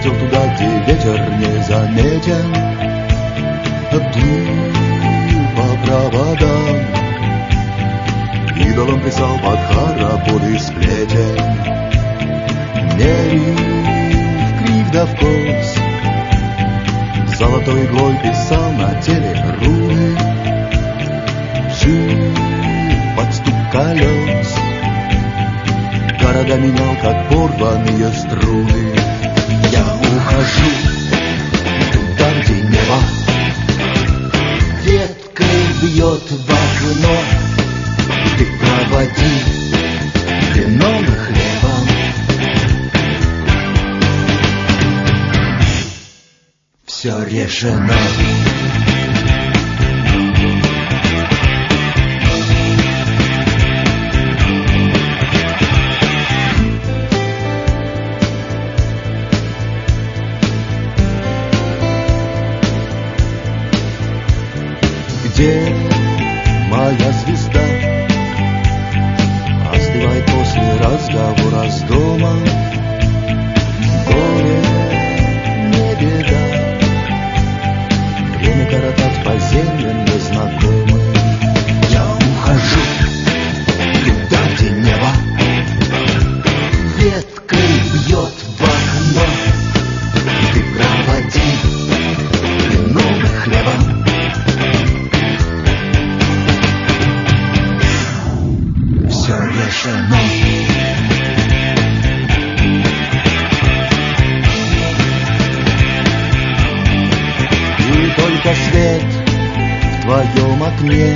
полетел туда, где ветер не заметен. Дул по проводам, идолом плясал под хоровод и сплетен. Мерил крик да вкус, золотой иглой писал на теле руны. Жил под стук колес, города менял, как порванные струны. Я ухожу туда, где небо веткой бьет в окно. Ты проводи вином и хлебом. Все решено. Где моя звезда остывает после разговора с домом? Горе не беда, время коротать по землям незнакомым. Я ухожу туда, где небо веткой бьет в окно. Ты проводи вином и хлебом. Все решено. И только свет в твоем окне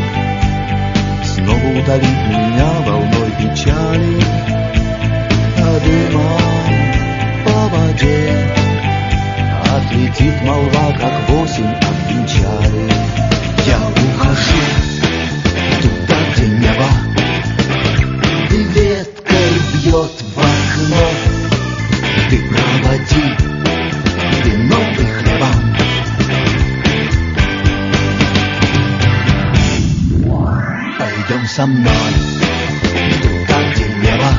снова утолит меня волной печали. А дымом по воде отлетит молва, как в осень от печали. Я ухожу туда, где небо веткой бьет в окно. Ты проводи вином и хлебом. Пойдем со мной туда, где небо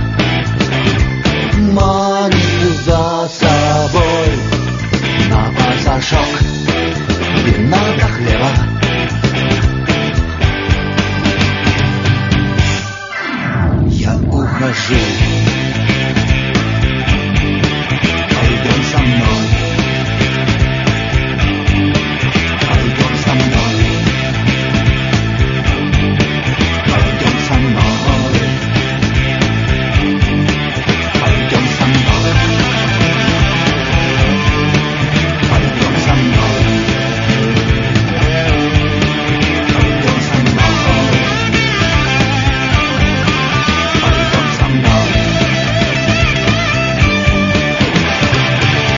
манит за собой. На пасашок вина до хлеба. Я ухожу